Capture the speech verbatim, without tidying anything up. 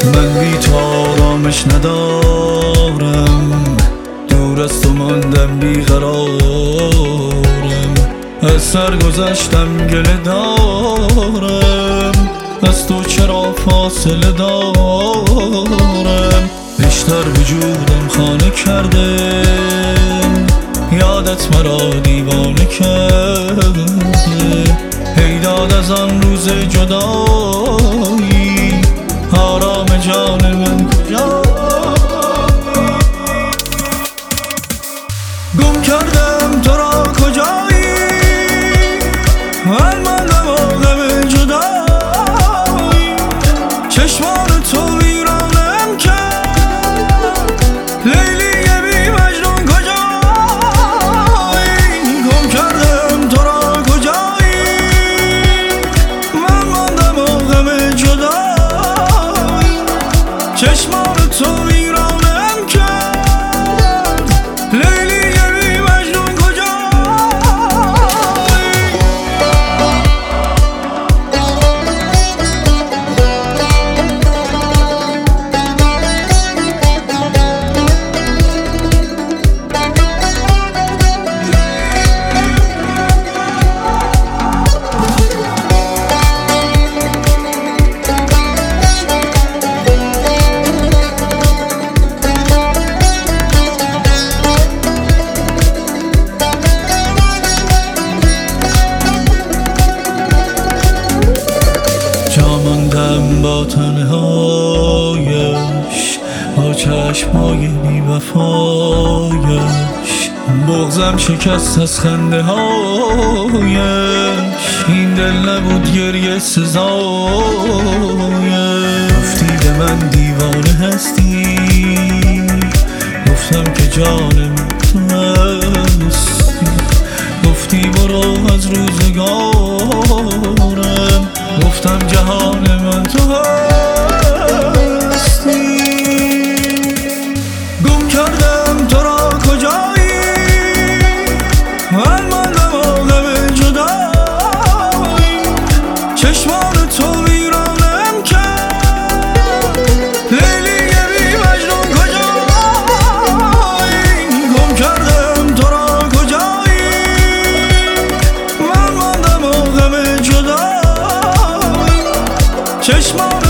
من بی تو آرامش ندارم، دور از تو ماندم بیقرارم. از سر گذشتم گله دارم، از تو چرا فاصله دارم. بیشتر وجودم خانه کرده، یادت مرا دیوانه کرده. ای داد از آن روز جدایی، آرام جان من کجا؟ گم کردم تو را کجایی، من ماندم و غم جدایی. چشمان تو ویرانم کرد، لیلی بی مجنون کجایی. گم کردم تو را کجایی، من ماندم و غم جدایی. چشمان تو ویرانم کرد، لیلی بی مجنون جاماندم با تنهایش، با چشمای بی وفایش. بغضم شکست از خنده هایش، این دل نبود گریه سزایش. گفتی به من دیوانه هستی، گفتم که جانم تو هستی. گفتی برو از روزگارم، گفتم جهان من تو هستی. گم کردم تو را کجایی، من ماندم و غم جدایی. چشمان تو ویرانم کرد، لیلی بی مجنون کجایی. گم کردم تو را کجایی، من ماندم و غم جدایی. چشمان